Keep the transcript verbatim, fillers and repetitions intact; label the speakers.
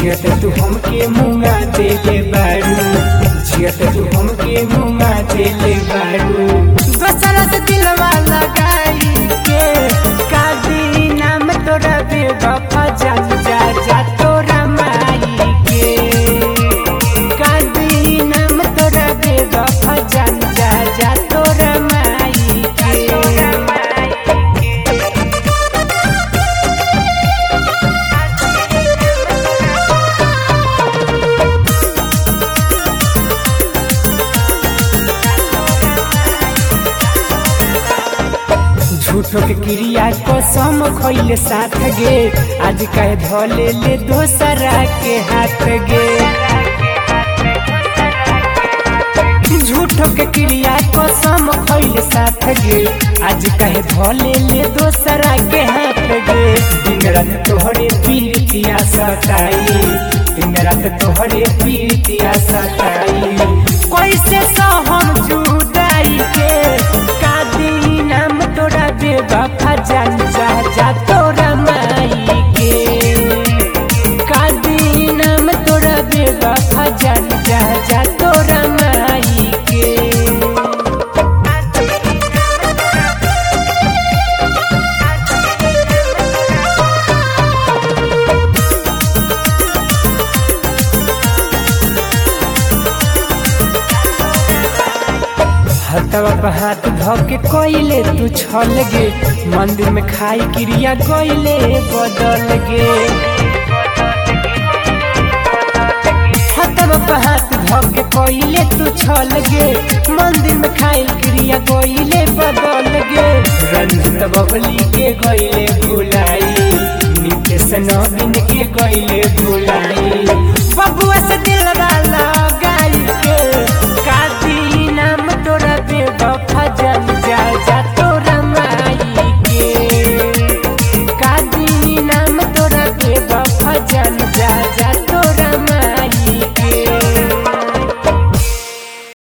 Speaker 1: जियत तू हमके मुंगा देले बारू, जियत तू हमके मुंगा देले बारू। दोसर से दिलवा लगाई के कादी नाम तोरा बेवफा जान जा जा तोरा माई के, कादी नाम तोरा बेवफा जान जा जा तोरा माई के। झूठो के क्रिया कसम खइले साथ गे, आज कहे धले ले दोसरा के हाथ गे। झूठो के क्रिया कसम खइले साथ गे, आज कहे धले ले दोसरा के हाथ गे। दिन रात तोहरे पीरतिया सताई, दिन रात तोहरे पीरतिया सताई। कैसे सहम जुदाई के कादी नाम तोरा बेवफा जान जा जा तोरा माई के, कादी नाम तोरा बेवफा जान जा जा तोरा माई के। हथवा पे हाथ धके कोइले तू छल गे, मंदिर में खाई क्रिया कोइले बदल गे। हथवा पे हाथ धके कोइले तू छल गे, मंदिर में खाई क्रिया कोइले बदल गे। रंजित बबली के कोइले भुलाई, नितेश नवीन के कोइले भुलाई।